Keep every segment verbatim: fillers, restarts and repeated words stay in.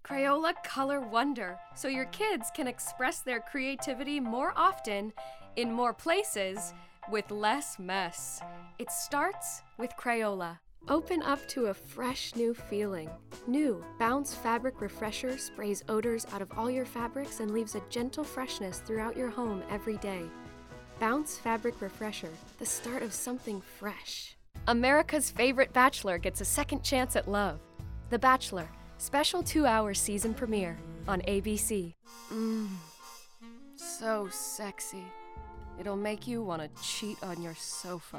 Crayola Color Wonder, so your kids can express their creativity more often, in more places, with less mess. It starts with Crayola. Open up to a fresh new feeling. New Bounce Fabric Refresher sprays odors out of all your fabrics and leaves a gentle freshness throughout your home every day. Bounce Fabric Refresher, the start of something fresh. America's favorite bachelor gets a second chance at love. The Bachelor, special two-hour season premiere on A B C. Mmm, so sexy. It'll make you want to cheat on your sofa.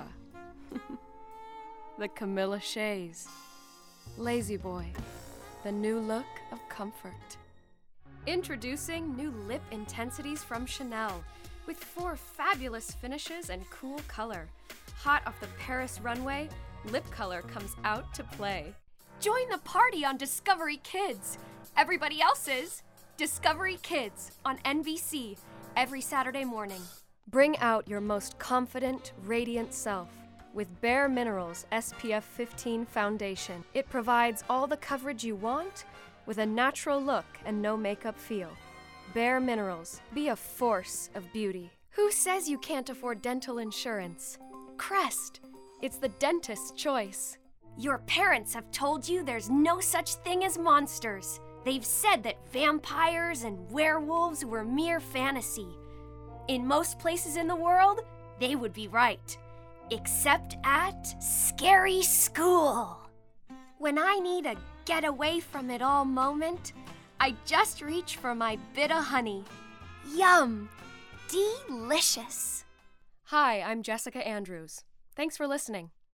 The Camilla Shays. Lazy Boy, the new look of comfort. Introducing new lip intensities from Chanel, with four fabulous finishes and cool color. Hot off the Paris runway, lip color comes out to play. Join the party on Discovery Kids. Everybody else's Discovery Kids on N B C every Saturday morning. Bring out your most confident, radiant self with Bare Minerals S P F fifteen foundation. It provides all the coverage you want with a natural look and no makeup feel. Bare Minerals, be a force of beauty. Who says you can't afford dental insurance? Crest, it's the dentist's choice. Your parents have told you there's no such thing as monsters. They've said that vampires and werewolves were mere fantasy. In most places in the world, they would be right. Except at Scary School. When I need a get away from it all moment, I just reach for my bit of honey. Yum! Delicious! Hi, I'm Jessica Andrews. Thanks for listening.